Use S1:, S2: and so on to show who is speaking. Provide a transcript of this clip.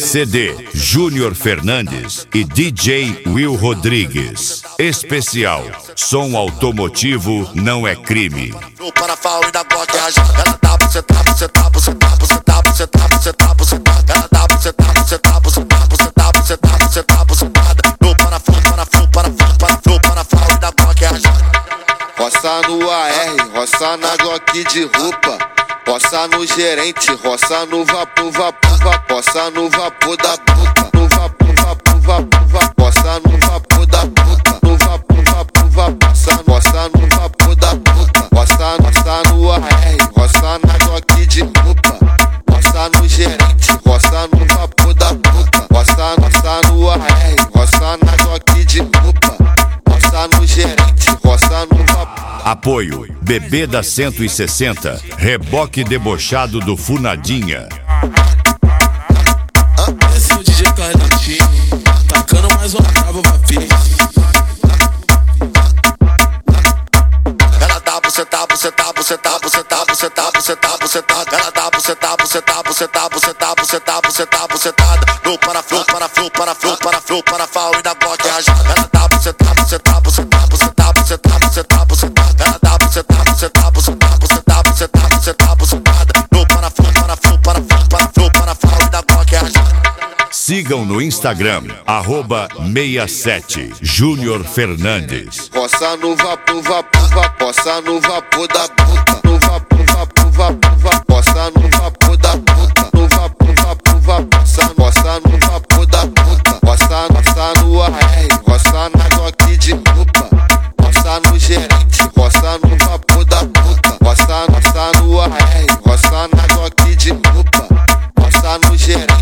S1: CD Júnior Fernandes e DJ Will Rodrigues. Especial som automotivo não é crime.
S2: No Parafal e da Glock ela dá buceta, buceta, buceta, buceta, buceta, buceta, buceta, ela dá buceta, buceta, buceta, buceta, buceta, buceta, bucetada. No Parafal e da Glock ela
S3: roça no AR, roça na Glock de roupa, roça no gerente, roça no vapor, roça no vapor da boca, no vapor, roça no vapor da boca, no vapor, roça no vapor da boca, roça no AR, roça na Glock de roupa, roça no gerente, roça no vapor da boca, roça no AR, roça na Glock de roupa, roça no gerente, roça no vapor.
S1: Apoio Bebê da 160, reboque debochado do Funadinha.
S4: Esse é o DJ Carletinho, tacando mais uma trava pra filha.
S2: ela dá buceta, buceta, buceta, buceta, buceta, buceta, bucetada. Ela dá buceta, buceta, buceta, buceta, buceta, buceta, bucetada. No Parafal e da Glock ela dá buceta, buceta, buceta, buceta, buceta, buceta, bucetada. Ela dá buceta, buceta, buceta, buceta, buceta, buceta, bucetada. No Parafal e da Glock ela
S1: Sigam no Instagram, @67 Júnior Fernandes.
S3: Roça no vapor, roça no vapor da boca, no vapor, roça no vapor da boca, no vapor, roça no vapor da boca, roça no AR, roça na Glock de roupa, roça no gerente, roça no vapor da boca, roça no AR, roça na Glock de roupa, roça no gerente.